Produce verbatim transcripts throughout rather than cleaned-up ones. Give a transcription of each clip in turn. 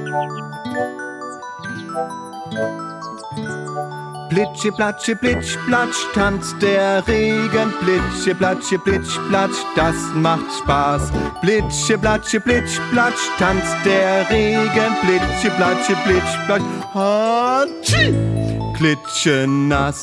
Plitschi, platschi, plitsch, platsch, tanzt der Regen. Plitschi, platschi, plitsch, platsch, das macht Spaß. Plitschi, platschi, plitsch, platsch, tanzt der Regen. Plitschi, platschi, plitsch, platsch, hatschi, klitschenass.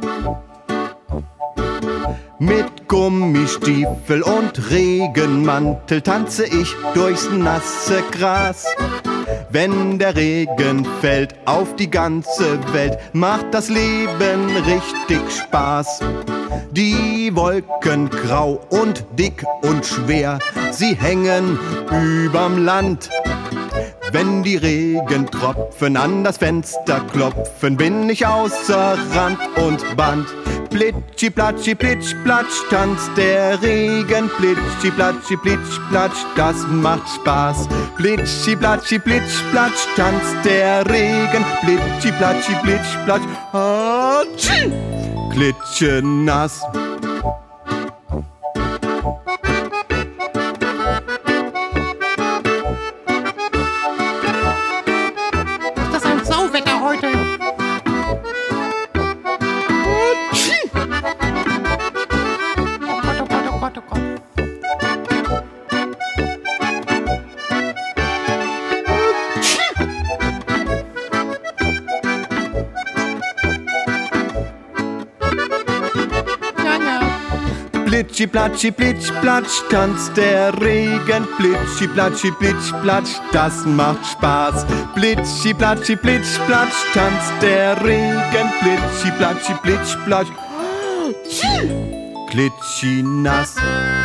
Mit Gummistiefel und Regenmantel tanze ich durchs nasse Gras. Wenn der Regen fällt auf die ganze Welt, macht das Leben richtig Spaß. Die Wolken grau und dick und schwer, sie hängen überm Land. Wenn die Regentropfen an das Fenster klopfen, bin ich außer Rand und Band. Plitschi, platschi, plitsch, platsch, tanzt der Regen. Plitschi, platschi, plitsch, platsch, das macht Spaß. Plitschi, platschi, plitsch, platsch, tanzt der Regen. Plitschi, platschi, plitsch, platsch, hatschi, klitschenass. Das ist ein Sauwetter heute. Plitschi, platschi, plitsch, platsch, tanzt der Regen. Plitschi, platschi, plitsch, platsch, das macht Spaß. Plitschi, platschi, plitsch, platsch, tanzt der Regen. Plitschi, platschi, plitsch, platsch, klitschinass.